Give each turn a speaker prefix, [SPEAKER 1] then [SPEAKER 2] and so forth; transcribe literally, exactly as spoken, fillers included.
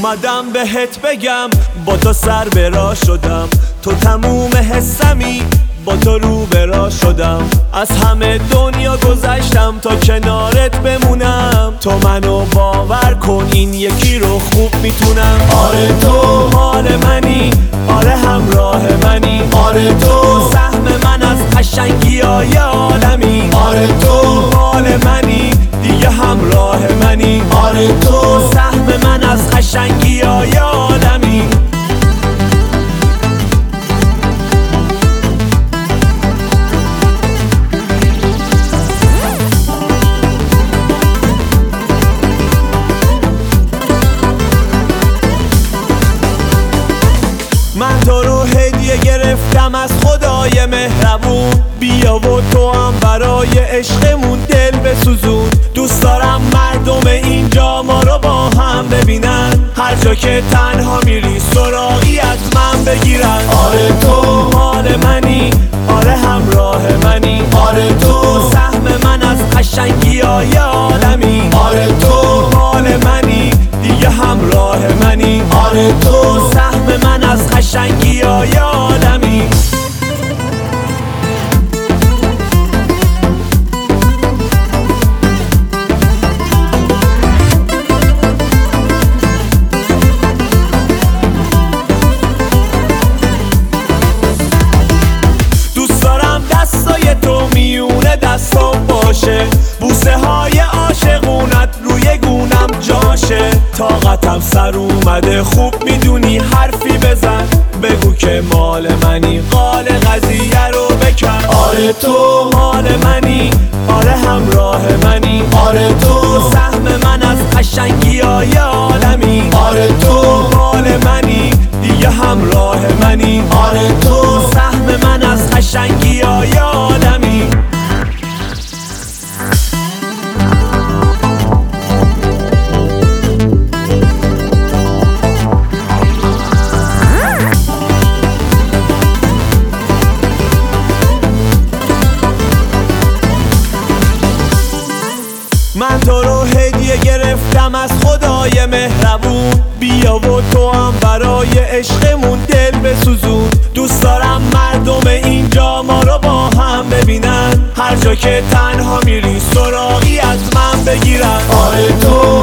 [SPEAKER 1] اومدم بهت بگم با تو سر برا شدم، تو تموم حسمی، با تو رو برا شدم. از همه دنیا گذشتم تا کنارت بمونم، تو منو باور کن این یکی رو خوب میتونم. آره تو حال منی، آره همراه منی، آره تو سهم من از قشنگی های عالمی، آره تو حال منی دیگه همراه منی، آره تو سهم من از قشنگی های عالمی. من تو رو هدیه گرفتم از خدای مهربون، بیا و تو هم برای عشقمون دل بسوزون. دوست دارم مردم اینجا ما رو با هم ببینن، هر جا که تنها میری سراغی از من بگیرن. آره تو حال منی، آره همراه منی، آره تو سهم من از قشنگی های عالمی، آره تو حال منی دیگه همراه منی، آره تو سهم من از قشنگی های عالمی. دوست دارم دستای تو میونه دستام باشه، بوسه های عاشقونت روی گونم جاشه. طاقتم سر اومده خوب میدونی حرفی بزن، بگو که مال منی، قال قضیه رو بکن. آره تو حال منی، آره همراه منی، آره تو سهم من از قشنگی های عالمی، آره تو حال منی دیگه همراه منی، آره تو سهم من از قشنگی های عالمی. من تو رو هدیه گرفتم از خدای مهربون، بیا و تو هم برای عشقمون دل بسوزون. دوست دارم مردم اینجا ما رو با هم ببینن، هر جا که تنها میری سراغی از من بگیرن. آره تو